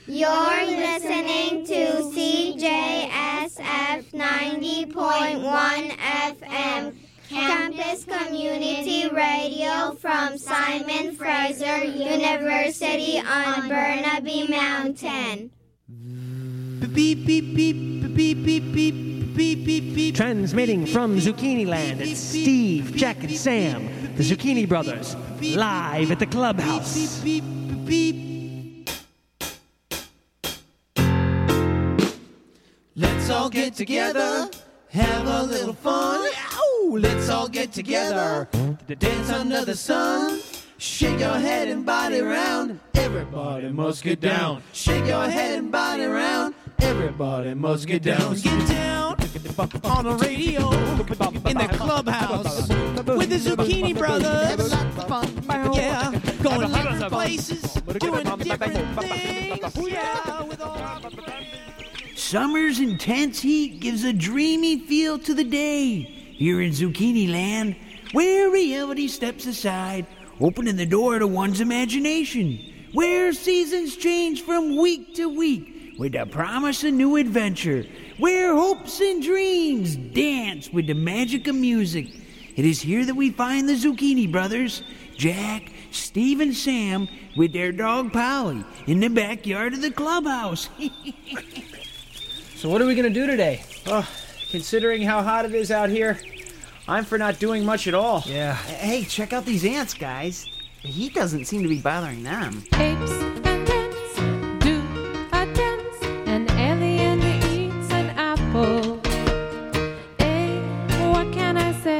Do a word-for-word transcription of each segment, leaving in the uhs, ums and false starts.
You're listening to C J S F ninety point one F M, Campus Community Radio from Simon Fraser University on Burnaby Mountain. Beep, beep, beep, beep, beep, beep, beep, beep, beep. Transmitting from Zucchini Land, it's Steve, Jack, and Sam, the Zucchini Brothers, live at the clubhouse. Beep, beep, beep. Let's all get together, have a little fun. Ow! Let's all get together to dance under the sun. Shake your head and body round. Everybody must get down. Shake your head and body round. Everybody must get down. Get down on the radio in the clubhouse with the Zucchini Brothers. Yeah, going different places, doing different things. Yeah, with all. Summer's intense heat gives a dreamy feel to the day. Here in Zucchini Land, where reality steps aside, opening the door to one's imagination, where seasons change from week to week with the promise of new adventure, where hopes and dreams dance with the magic of music. It is here that we find the Zucchini Brothers, Jack, Steve, and Sam, with their dog Polly, in the backyard of the clubhouse. So what are we going to do today? Oh, considering how hot it is out here, I'm for not doing much at all. Yeah. Hey, check out these ants, guys. The heat doesn't seem to be bothering them. Apes and ants do a dance. An alien eats an apple. Hey, what can I say?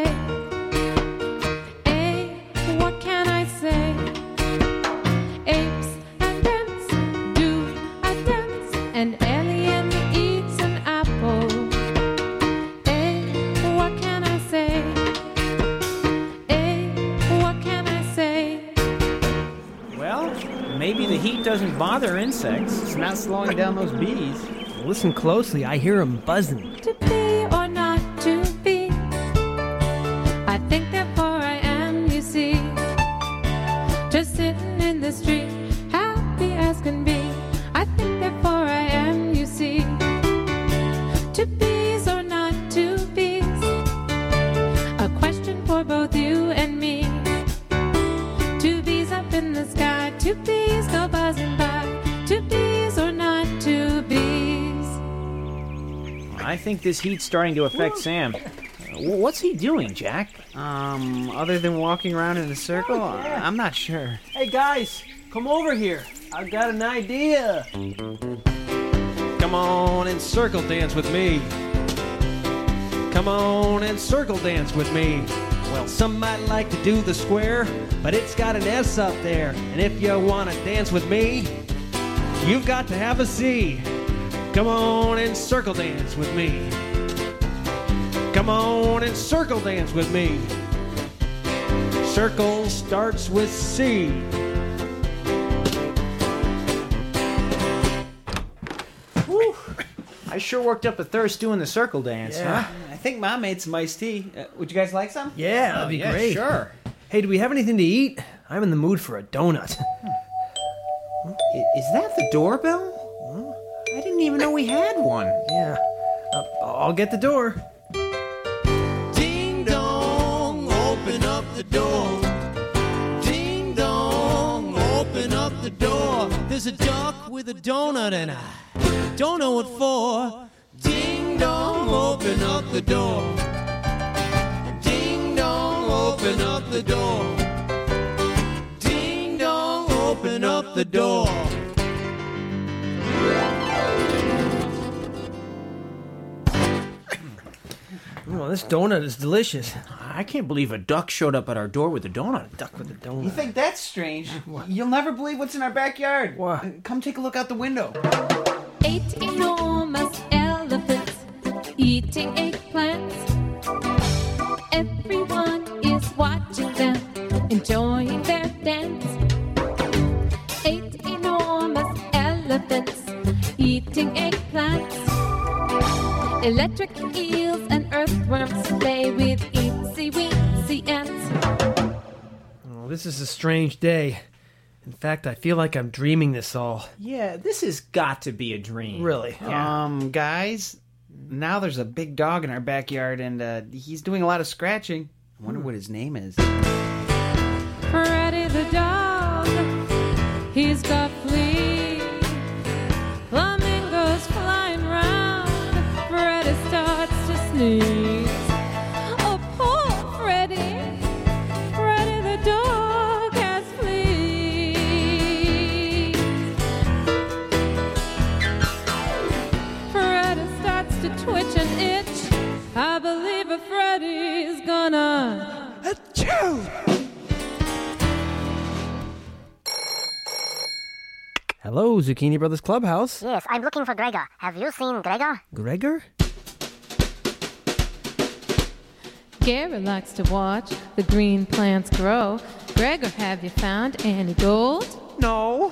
Hey, what can I say? Apes and ants do a dance. An alien eats an apple. Hey, what can I say? Hey, what can I say? Well, maybe the heat doesn't bother insects. It's not slowing down those bees. Listen closely, I hear them buzzing. To be or not to be, I think therefore I am, you see. Just sitting in the street, happy as can be. I think therefore I am, you see. To bees or not to bees, a question for both you and me. Two bees up in the sky, two bees go buzzing by. Two bees or not two bees. I think this heat's starting to affect Sam. Uh, What's he doing, Jack? Um, other than walking around in a circle, I'm not sure. Hey guys, come over here. I've got an idea. Come on and circle dance with me. Come on and circle dance with me. Well, some might like to do the square, but it's got an S up there. And if you want to dance with me, you've got to have a C. Come on and circle dance with me. Come on and circle dance with me. Circle starts with C. Whew. I sure worked up a thirst doing the circle dance, Yeah. huh? I think Mom made some iced tea. Uh, would you guys like some? Yeah, that'd be yeah, great. sure. Hey, do we have anything to eat? I'm in the mood for a donut. I- Is that the doorbell? I didn't even know we had one. Yeah. Uh, I'll get the door. Ding dong, open up the door. Ding dong, open up the door. There's a duck with a donut and I don't know what for. Ding dong, open up the door. Ding dong, open up the door. Ding dong, open up the door. Oh, this donut is delicious. I can't believe a duck showed up at our door with a donut. Duck with a donut. You think that's strange? You'll never believe what's in our backyard. What? Uh, Come take a look out the window. Eight enormous elephants eating eggplants. Everyone is watching them, enjoying their dance. Eight enormous elephants eating eggplants. Electric eels and earthworms play with itsy weensy ants. Oh, this is a strange day. In fact, I feel like I'm dreaming this all. Yeah, this has got to be a dream. Really? Um, guys, now there's a big dog in our backyard, and uh, he's doing a lot of scratching. I wonder what his name is. Freddy the dog, he's got fleas. Flamingos flying round, Freddy starts to sneeze. Oh, poor Freddy, Freddy the dog has fleas. Freddy starts to twitch and itch. I believe a Freddy's gonna Achoo! Hello, Zucchini Brothers Clubhouse. Yes, I'm looking for Gregor. Have you seen Gregor? Gregor? Gary likes to watch the green plants grow. Gregor, have you found any gold? No.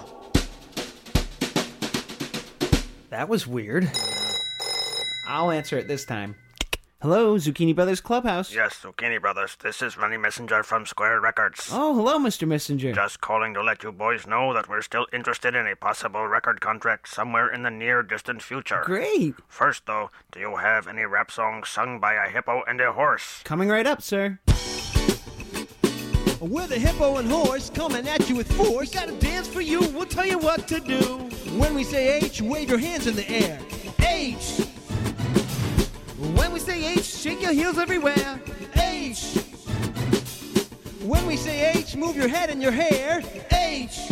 That was weird. I'll answer it this time. Hello, Zucchini Brothers Clubhouse. Yes, Zucchini Brothers. This is Ronnie Messenger from Square Records. Oh, hello, Mister Messenger. Just calling to let you boys know that we're still interested in a possible record contract somewhere in the near distant future. Great. First, though, do you have any rap songs sung by a hippo and a horse? Coming right up, sir. We're the hippo and horse coming at you with force. We got a dance for you, we'll tell you what to do. When we say H, wave your hands in the air. H. When we say H, shake your heels everywhere. H. When we say H, move your head and your hair. H.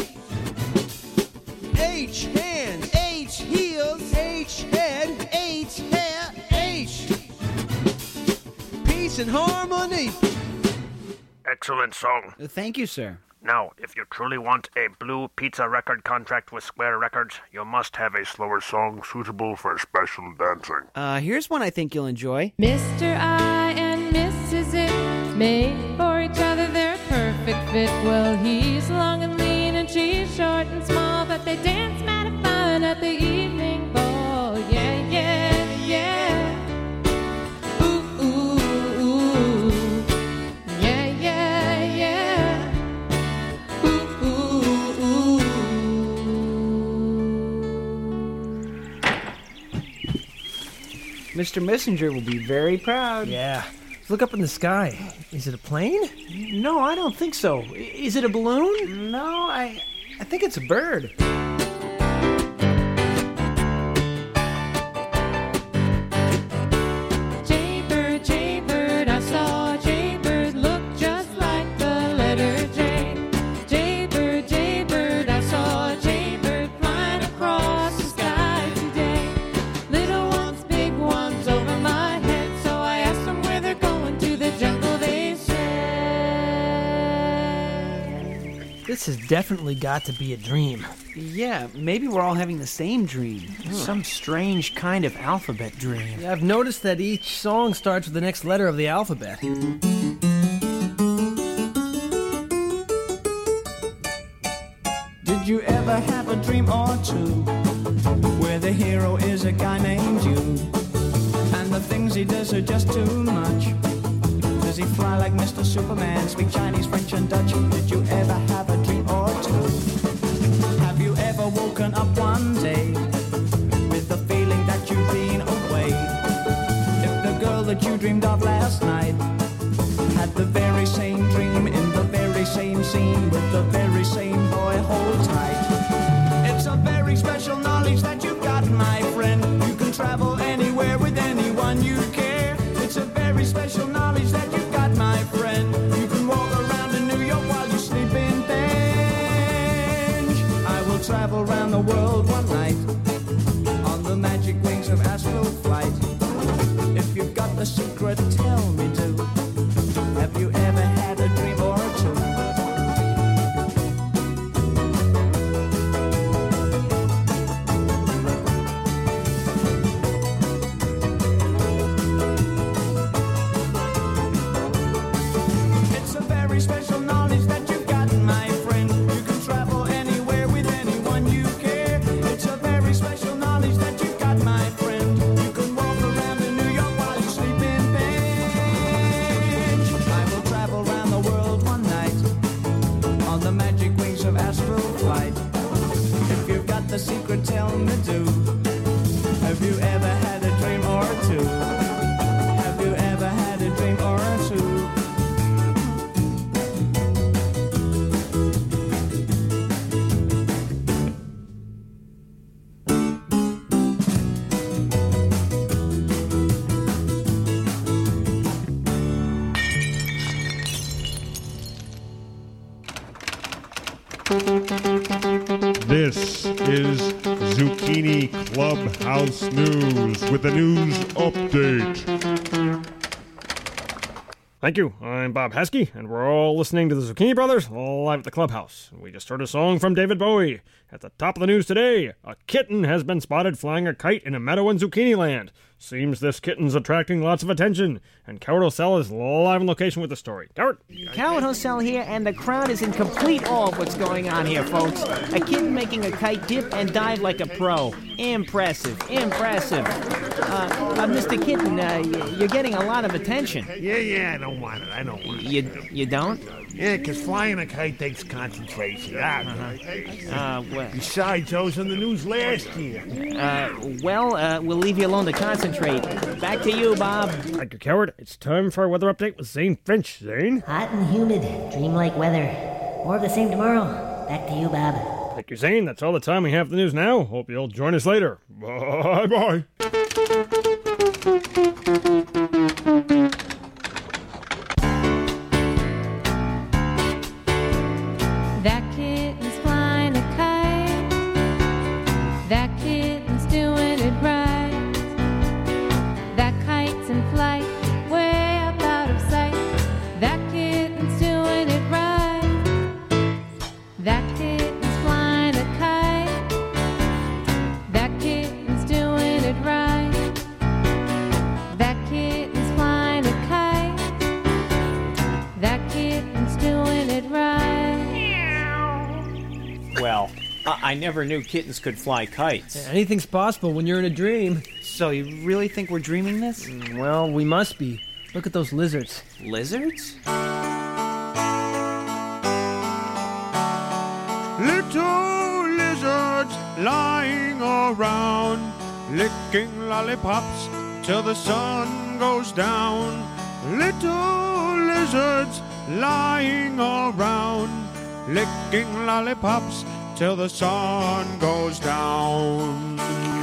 H, hands. H, heels. H, head. H, hair. H. Peace and harmony. Excellent song. Thank you, sir. Now, if you truly want a blue pizza record contract with Square Records, you must have a slower song suitable for special dancing. Uh, here's one I think you'll enjoy. Mister I and Missus It, made for each other, they're a perfect fit. Well, he's long and lean and she's short and small, but they dance mighty fine at the evening ball. Yeah, yeah, yeah. Ooh, ooh, ooh. Yeah, yeah, yeah. Ooh, ooh, ooh. Mister Messenger will be very proud. Yeah. Look up in the sky. Is it a plane? No, I don't think so. I- Is it a balloon? No, I, I think it's a bird. Jaybird, Jaybird, I saw Jaybird look just like the letter J. Jaybird, Jaybird, I saw Jaybird flying across the sky today. Little ones, big ones over my head, so I asked them where they're going to the jungle, they said. This has definitely got to be a dream. Yeah, maybe we're all having the same dream. Some strange kind of alphabet dream. Yeah, I've noticed that each song starts with the next letter of the alphabet. Did you ever have a dream or two where the hero is a guy named you and the things he does are just too much? Does he fly like Mister Superman, speak Chinese, French and Dutch? Did you ever have a dream or two? Have you ever woken up one day with the feeling that you've been away? If the girl that you dreamed of last night had the very same dream in the very same scene with the very same boy, hold tight. It's a very special knowledge that you've got, my friend. You can travel anywhere with anyone you care. It's a very special knowledge that you've got, my friend. You can walk around in New York while you sleep in Bench. I will travel around the world one night on the magic wings of astral flight. If you've got the secret, tell me do. Have you ever had a dream or two? will fight. If you've got the secret, tell me do. Have you ever had a dream or two? Have you ever had a dream or two? This is Zucchini Clubhouse News with a news update. Thank you. I'm Bob Heskey, and we're all listening to the Zucchini Brothers live at the Clubhouse. We just heard a song from David Bowie. At the top of the news today, a kitten has been spotted flying a kite in a meadow in Zucchini Land. Seems this kitten's attracting lots of attention, and Coward O'Sell is live on location with the story. Coward? Coward O'Sell here, and the crowd is in complete awe of what's going on here, folks. A kitten making a kite dip and dive like a pro. Impressive, impressive. Uh, uh Mister Kitten, uh, you're getting a lot of attention. Yeah, yeah, I don't want it, I don't want it. You, you don't? Yeah, because flying a kite takes concentration. Uh-huh. Uh, well, Besides, I was on the news last year. Uh, well, uh, we'll leave you alone to concentrate. Back to you, Bob. Thank you, Coward. It's time for our weather update with Zane Finch. Zane? Hot and humid, dreamlike weather. More of the same tomorrow. Back to you, Bob. Thank you, Zane. That's all the time we have for the news now. Hope you'll join us later. Bye-bye. That kitten's flying a kite. That kitten's doing it right. That kite's in flight, way up out of sight. That kitten's doing it right. That kitten's flying a kite. That kitten's doing it right. That kitten's flying a kite. That kitten's doing it right. Well, I-, I never knew kittens could fly kites. Anything's possible when you're in a dream. So you really think we're dreaming this? Well, we must be. Look at those lizards. Lizards? Little lizards lying around, licking lollipops till the sun goes down. Little lizards lying around, licking lollipops till the sun goes down.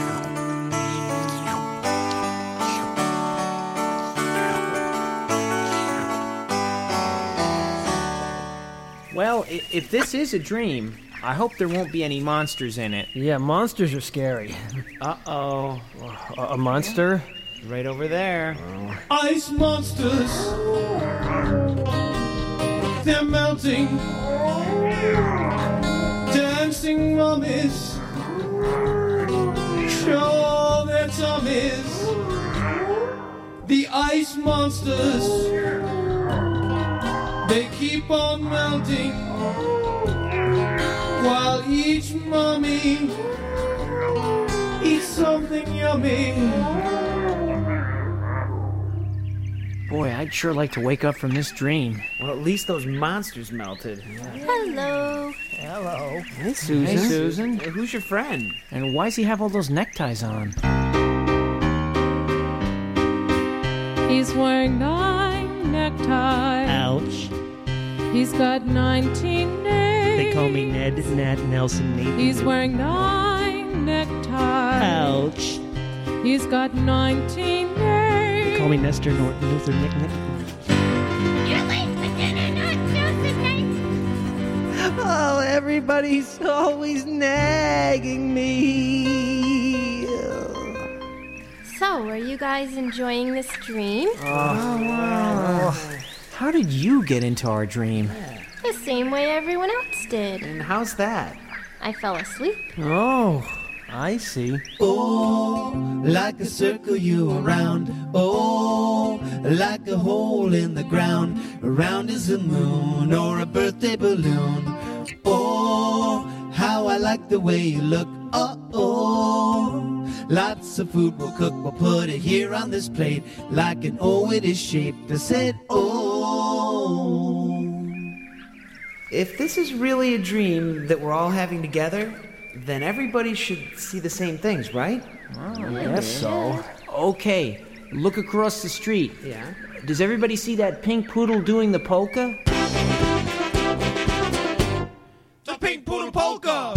Well, i- if this is a dream, I hope there won't be any monsters in it. Yeah, monsters are scary. Uh-oh. A, a monster? Right over there. Ice monsters, they're melting. Dancing mummies, show their tummies. The ice monsters, they keep on melting, while each mummy eats something yummy. Boy, I'd sure like to wake up from this dream. Well, at least those monsters melted. Hello. Hello. Hey, Susan. Hey, Susan. Hey, who's your friend? And why does he have all those neckties on? He's wearing nine neckties. Ouch. He's got nineteen names. They call me Ned, Nat, Nelson, Nathan. He's wearing nine neckties. Ouch. He's got nineteen names. They call me Nestor, Norton, Luther, Nick, Nick. You're late for dinner, not Josephine. Oh, everybody's always nagging me. So, are you guys enjoying this dream? Oh, wow. How did you get into our dream? The same way everyone else did. And how's that? I fell asleep. Oh, I see. Oh, like a circle you around. Oh, like a hole in the ground. Around is the moon or a birthday balloon. Oh, how I like the way you look. Oh, oh, lots of food we'll cook. We'll put it here on this plate. Like an O it is shaped. I said, oh. If this is really a dream that we're all having together, then everybody should see the same things, right? I guess so. Okay, look across the street. Yeah? Does everybody see that pink poodle doing the polka? The pink poodle polka!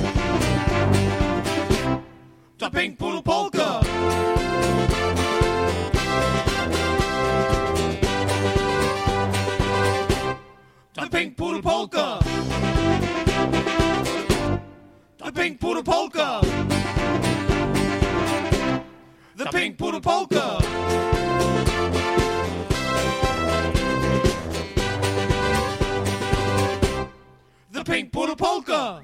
The pink poodle polka! The pink poodle polka! The pink poodle polka! The pink poodle polka! The pink poodle polka!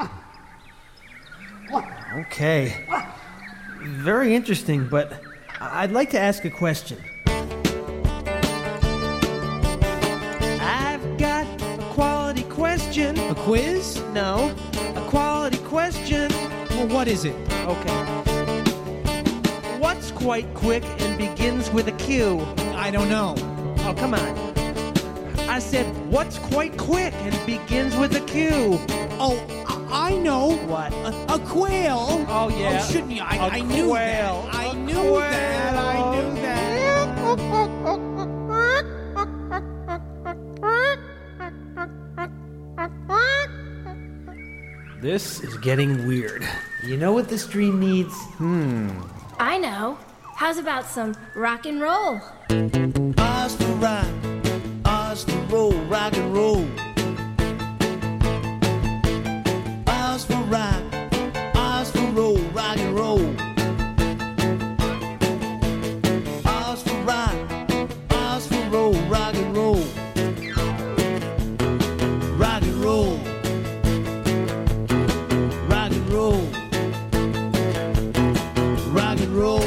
Okay. Very interesting, but I'd like to ask a question. I've got a quality question. A quiz? No, a quality question. Well, what is it? Okay. What's quite quick and begins with a Q? I don't know. Oh, come on. I said, what's quite quick and begins with a Q? Oh, I know. What? A, a quail. Oh, yeah. Oh, shouldn't you? I, A I knew quail. that. I A knew quail. that. I knew that. This is getting weird. You know what this dream needs? Hmm. I know. How's about some rock and roll? Ours for rock, ours for roll, rock and roll. Ours for rock, ours for roll, rock and roll. Ours for rock, ours for roll, rock and roll. Rock and roll. Rock and roll. Rock and roll.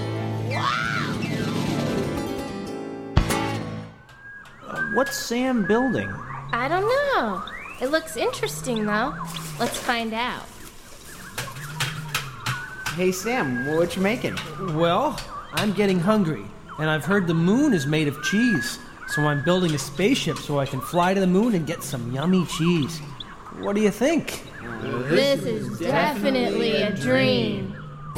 What's Sam building? I don't know. It looks interesting, though. Let's find out. Hey, Sam, what you making? Well, I'm getting hungry, and I've heard the moon is made of cheese. So I'm building a spaceship so I can fly to the moon and get some yummy cheese. What do you think? This is definitely a dream.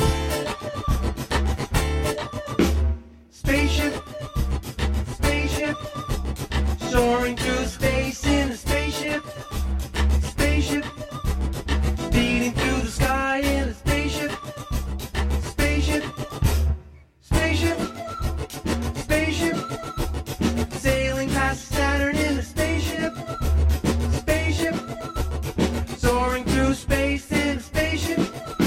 Spaceship, spaceship, soaring through space in a spaceship. Spaceship, speeding through the sky in a spaceship. Spaceship, spaceship, spaceship, sailing past Saturn in a spaceship. Spaceship, soaring through space in a spaceship.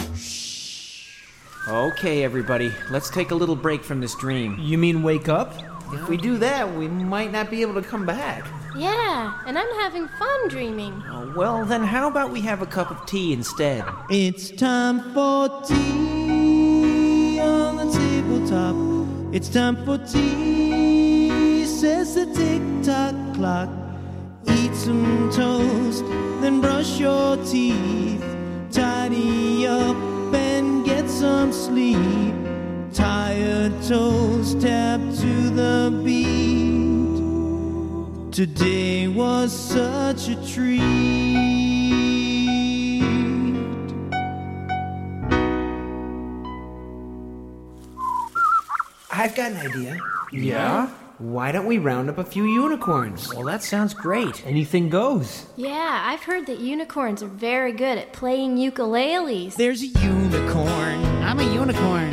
Okay, everybody, let's take a little break from this dream. You mean wake up? If we do that, we might not be able to come back. Yeah, and I'm having fun dreaming. Oh, well, then how about we have a cup of tea instead? It's time for tea on the tabletop. It's time for tea, says the tick-tock clock. Eat some toast, then brush your teeth. Tidy up and get some sleep. Tired toes tap to the beat. Today was such a treat. I've got an idea. Yeah? Why don't we round up a few unicorns? Well, that sounds great. Anything goes. Yeah, I've heard that unicorns are very good at playing ukuleles. There's a unicorn. I'm a unicorn.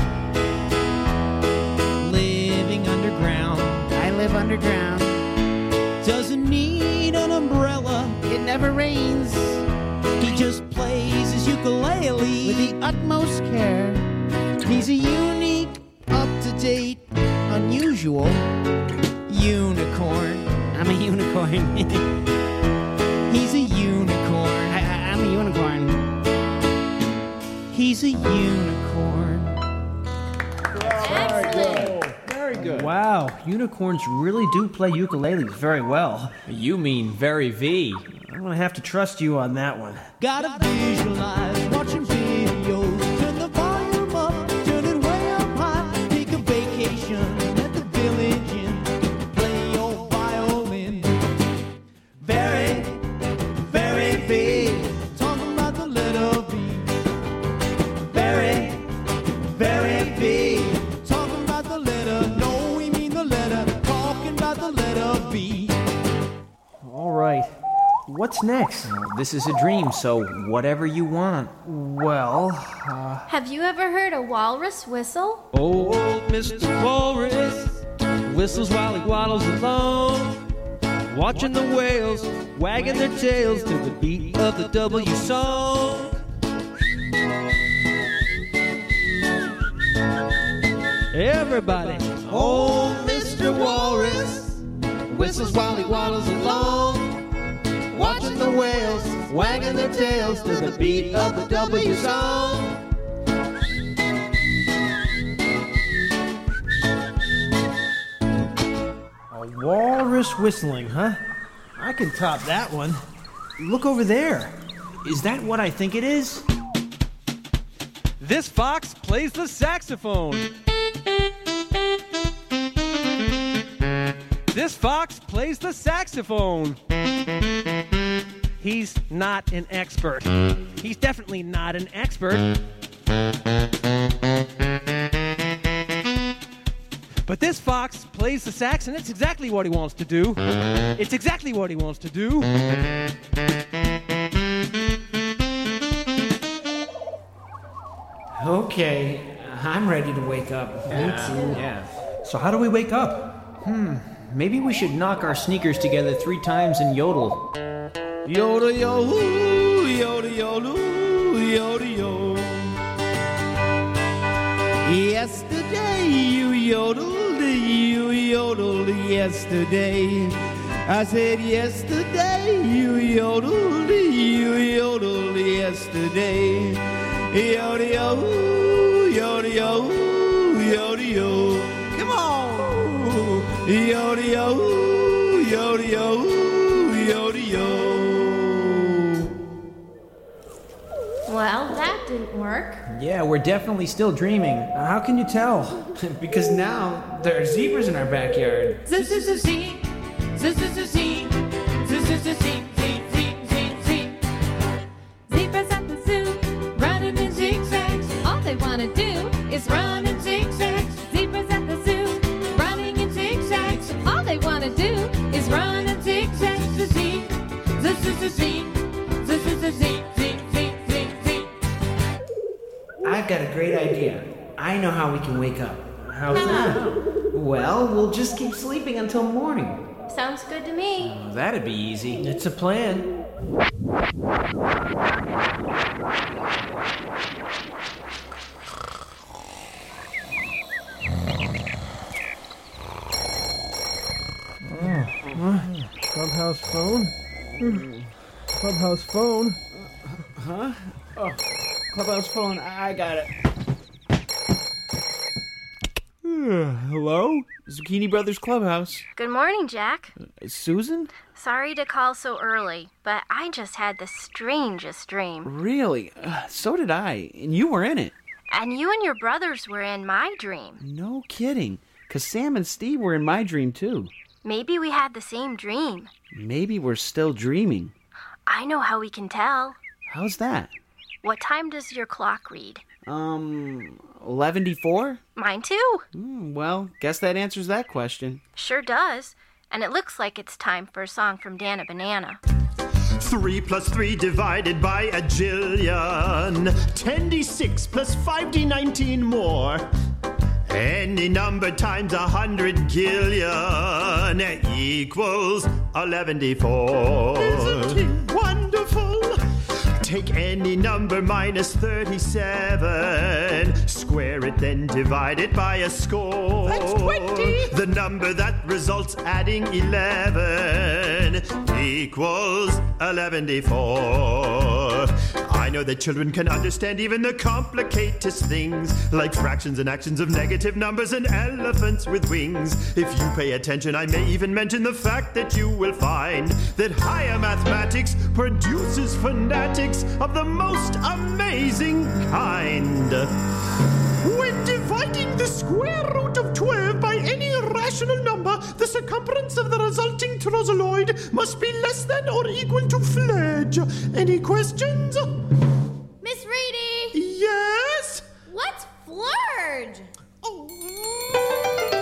Living underground. I live underground. Doesn't need an umbrella. It never rains. He just plays his ukulele with the utmost care. He's a unique, up-to-date, unusual unicorn. I'm a unicorn. He's a unicorn. I, I, I'm a unicorn. He's a unicorn. Excellent. Very good. Wow, unicorns really do play ukuleles very well. You mean very V. I'm gonna have to trust you on that one. Gotta visualize watching videos. Turn the volume up, turn it way up high. Take a vacation at the Village Inn. Play your violin. Very, What's next? This is a dream, so whatever you want. Well, uh... Have you ever heard a walrus whistle? Old Mister Walrus whistles while he waddles along, watching the whales wagging their tails to the beat of the W song. Everybody, old Mister Walrus whistles while he waddles along, watching the whales wagging their tails to the beat of the W song. A walrus whistling, huh? I can top that one. Look over there. Is that what I think it is? This fox plays the saxophone. This fox plays the saxophone. He's not an expert. He's definitely not an expert. But this fox plays the sax, and it's exactly what he wants to do. It's exactly what he wants to do. Okay, I'm ready to wake up. Me too. Yeah. So how do we wake up? Hmm, maybe we should knock our sneakers together three times and yodel. Yodel, yodel, yodel, yodel, yodel, yodel. Yesterday you yodeled, you yodeled yesterday. I said yesterday you yodeled, you yodeled yesterday. Yodel, yodel, yodel, yodel, yodel, yodel. Come on! Yodel, yodel, yodel, yodel, yodel, yodel. Well, that didn't work. Yeah, we're definitely still dreaming. How can you tell? Because now there are zebras in our backyard. Z-z-z-z, z-z-z-z, z-z-z-z, z-z-z-z. Zebras at the zoo, running in zigzags. All they want to do is run in zigzags. Zebras at the zoo, running in zigzags. All they want to do is run in zigzags. Z-z, z-z-z-z, z-z-z-z. I've got a great idea. I know how we can wake up. How's that? Well, we'll just keep sleeping until morning. Sounds good to me. Oh, that'd be easy. It's a plan. Oh, clubhouse phone? Clubhouse phone? Huh? Oh, clubhouse phone. I got it. Hello? Zucchini Brothers Clubhouse. Good morning, Jack. Uh, Susan? Sorry to call so early, but I just had the strangest dream. Really? Uh, so did I. And you were in it. And you and your brothers were in my dream. No kidding. Because Sam and Steve were in my dream, too. Maybe we had the same dream. Maybe we're still dreaming. I know how we can tell. How's that? What time does your clock read? Um, eleven four? Mine too. Mm, well, guess that answers that question. Sure does. And it looks like it's time for a song from Dana Banana. Three plus three divided by a jillion. Ten d six plus five d nineteen more. Any number times a hundred gillion equals eleven d four. Isn't it wonderful? Take any number minus thirty-seven, square it, then divide it by a score. That's twenty. The number that results adding eleven equals eleven d four. I know that children can understand even the complicated things, like fractions and actions of negative numbers and elephants with wings. If you pay attention, I may even mention the fact that you will find that higher mathematics produces fanatics of the most amazing kind. When dividing the square root of twelve by any rational number, the circumference of the resulting trousoloid must be less than or equal to Fledge. Any questions? Miss Reedy! Yes? What's Flurge? Oh.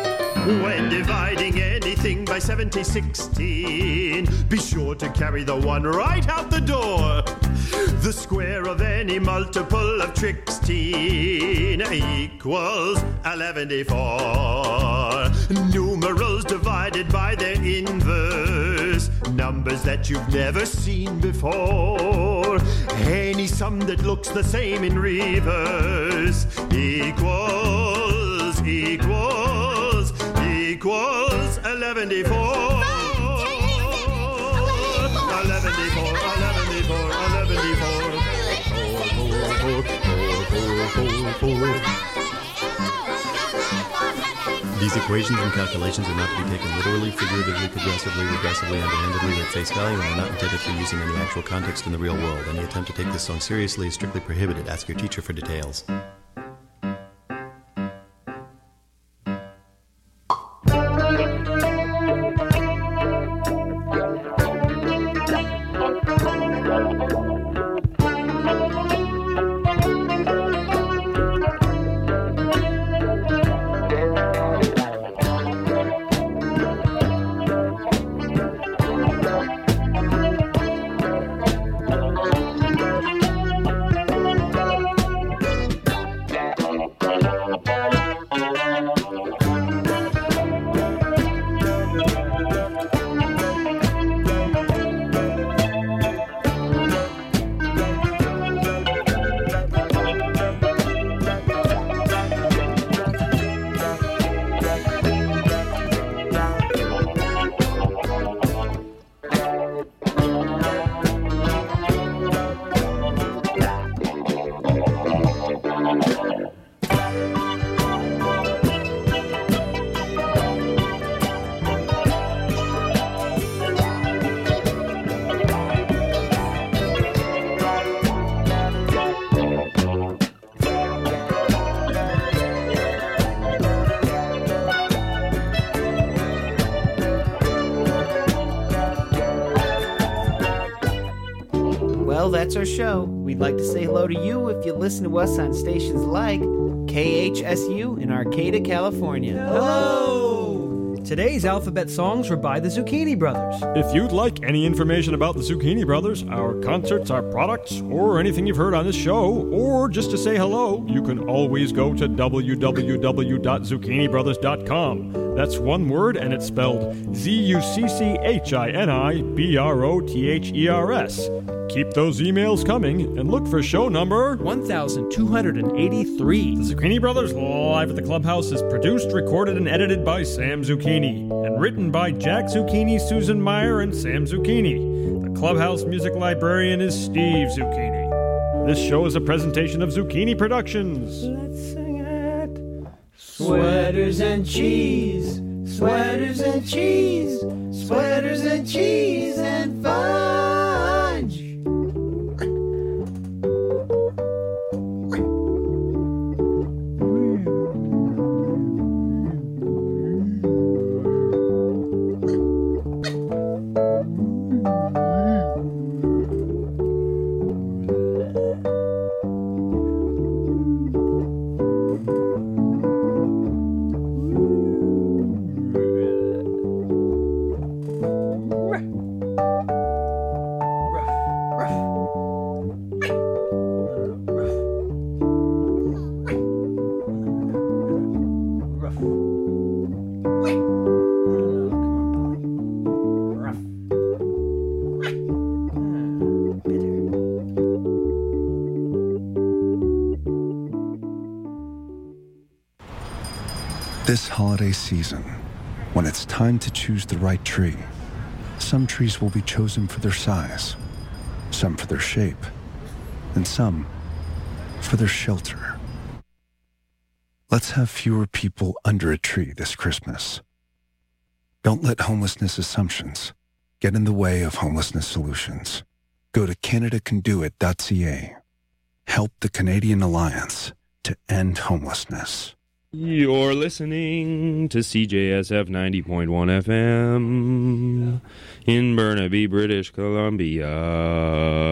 When dividing anything by seventy sixteen, be sure to carry the one right out the door. The square of any multiple of sixteen equals eleven four. Numerals divided by their inverse, numbers that you've never seen before. Any sum that looks the same in reverse equals, equals, equals eleven four. eleven four, eleven four, eleven four. These equations and calculations are not to be taken literally, figuratively, progressively, regressively, underhandedly, or at face value, and are not intended for use in any actual context in the real world. Any attempt to take this song seriously is strictly prohibited. Ask your teacher for details. Well, that's our show. We'd like to say hello to you if you listen to us on stations like K H S U in Arcata, California. Hello! Today's alphabet songs were by the Zucchini Brothers. If you'd like any information about the Zucchini Brothers, our concerts, our products, or anything you've heard on this show, or just to say hello, you can always go to w w w dot zucchini brothers dot com. That's one word, and it's spelled Z U C C H I N I B R O T H E R S. Keep those emails coming and look for show number one thousand two hundred eighty-three. The Zucchini Brothers Live at the Clubhouse is produced, recorded, and edited by Sam Zucchini, and written by Jack Zucchini, Susan Meyer, and Sam Zucchini. The Clubhouse music librarian is Steve Zucchini. This show is a presentation of Zucchini Productions. Let's sing it. Sweaters and cheese, sweaters and cheese, sweaters and cheese and fudge. This holiday season, when it's time to choose the right tree, some trees will be chosen for their size, some for their shape, and some for their shelter. Let's have fewer people under a tree this Christmas. Don't let homelessness assumptions get in the way of homelessness solutions. Go to canada can do it dot c a. Help the Canadian Alliance to end homelessness. You're listening to C J S F ninety point one F M in Burnaby, British Columbia.